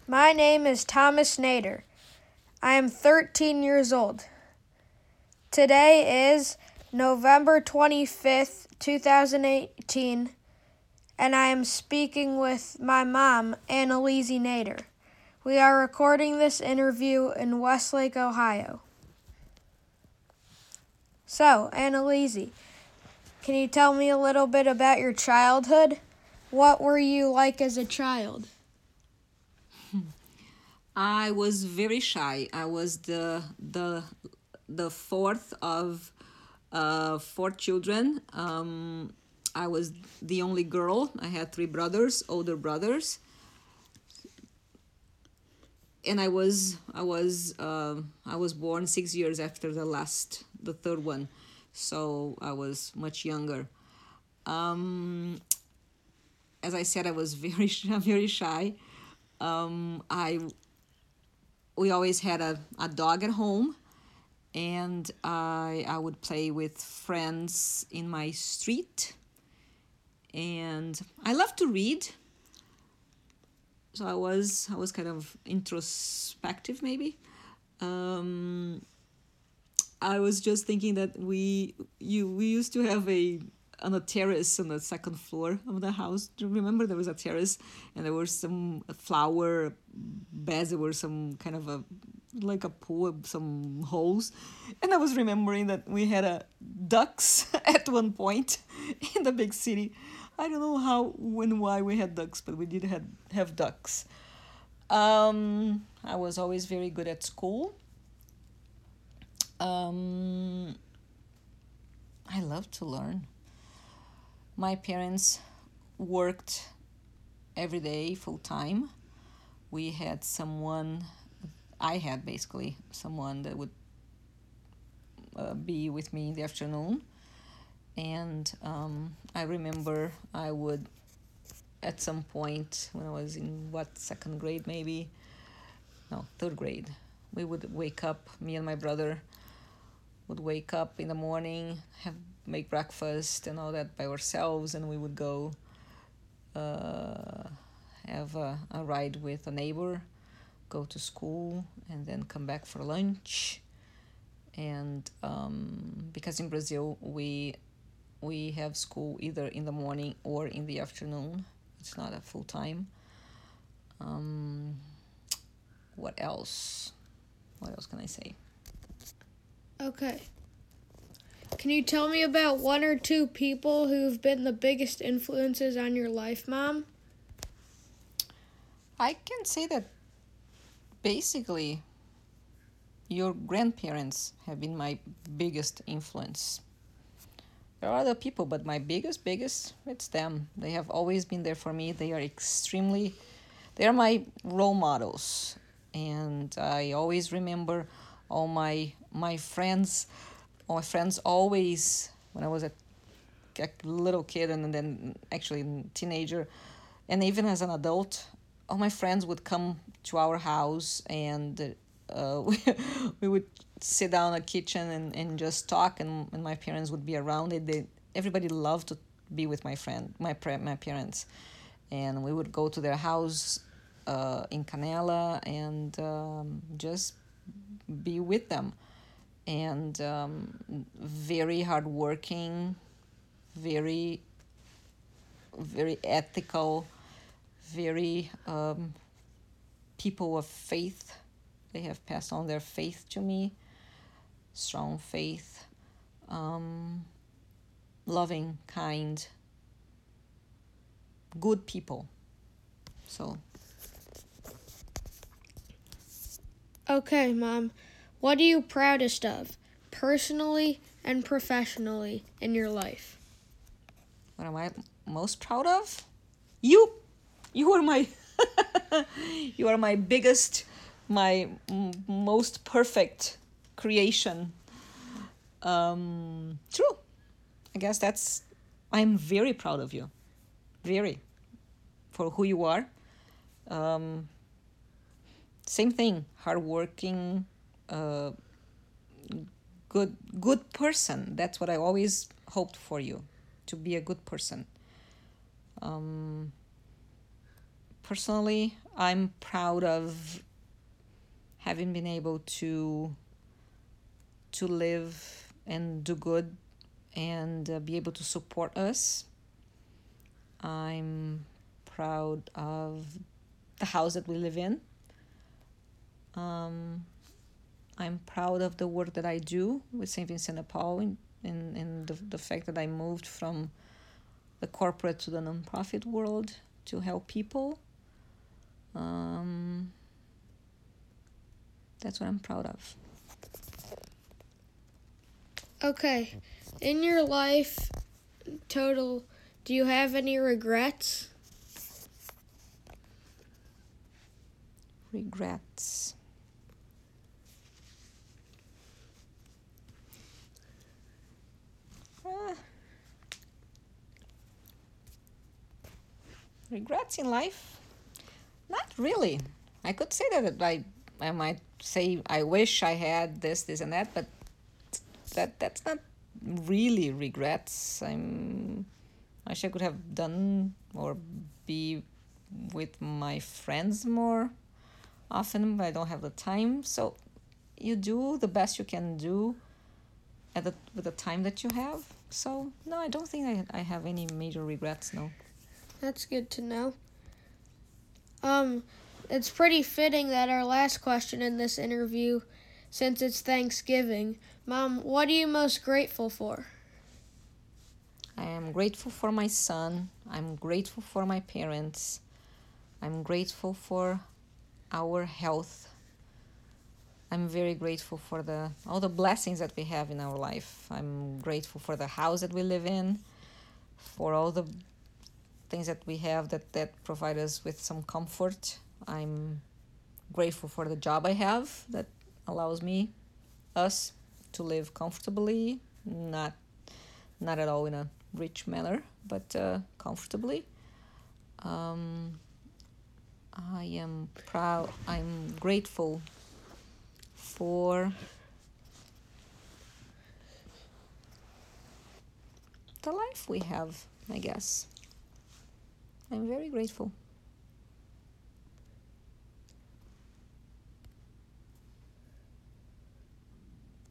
My name is Thomas Nader. I am 13 years old. Today is November 25th, 2018, and I am speaking with my mom, Annalise Nader. We are recording this interview in Westlake, Ohio. So, Annalise, can you tell me a little bit about your childhood? What were you like as a child? I was very shy. I was the fourth of four children. I was the only girl. I had three brothers, older brothers, and I was born 6 years after the third one, so I was much younger. As I said, I was very very shy. I We always had a dog at home, and I would play with friends in my street, and I love to read. So I was kind of introspective, maybe. Um, I was just thinking that we used to have on a terrace on the second floor of the house. Do you remember there was a terrace and there were some flower beds? There were some kind of like a pool, some holes, and I was remembering that we had a ducks at one point in the big city. I don't know how, when, why we had ducks, but we did have ducks. I was always very good at school. I love to learn. My parents worked every day full time. We had someone, I had basically someone that would be with me in the afternoon. And I remember I would, at some point when I was in second grade maybe, no, third grade, we would wake up, me and my brother would wake up in the morning, make breakfast and all that by ourselves, and we would go have a ride with a neighbor, go to school, and then come back for lunch. And because in Brazil we have school either in the morning or in the afternoon. It's not a full time. What else? What else can I say? Okay. Can you tell me about one or two people who've been the biggest influences on your life, Mom? I can say that basically your grandparents have been my biggest influence. There are other people, but my biggest, it's them. They have always been there for me. They are my role models. And I always remember all my friends. All my friends always, when I was a little kid and then actually a teenager, and even as an adult, all my friends would come to our house, and we would sit down in the kitchen and just talk, and my parents would be around it. Everybody loved to be with my parents, and we would go to their house in Canela and just be with them. And very hardworking, very very ethical, very people of faith. They have passed on their faith to me, strong faith, loving, kind, good people. So. Okay, Mom. What are you proudest of, personally and professionally, in your life? What am I most proud of? You are my you are my biggest, my most perfect creation. True. I guess I'm very proud of you, very, for who you are. Same thing, hardworking, good person. That's what I always hoped for you, to be a good person. personally, I'm proud of having been able to live and do good and be able to support us. I'm proud of the house that we live in. I'm proud of the work that I do with St. Vincent de Paul and the fact that I moved from the corporate to the nonprofit world to help people. That's what I'm proud of. Okay. In your life total, do you have any regrets? Regrets. Regrets in life? Not really. I could say that I might say I wish I had this and that, but that's not really regrets. I wish I could have done or be with my friends more often, but I don't have the time. So you do the best you can do with the time that you have. So no, I don't think I have any major regrets, no. That's good to know. It's pretty fitting that our last question in this interview, since it's Thanksgiving. Mom, what are you most grateful for? I am grateful for my son. I'm grateful for my parents. I'm grateful for our health. I'm very grateful for all the blessings that we have in our life. I'm grateful for the house that we live in, for all the things that we have that provide us with some comfort. I'm grateful for the job I have that allows us to live comfortably, not at all in a rich manner, but comfortably. I am proud. I'm grateful for the life we have, I guess. I'm very grateful.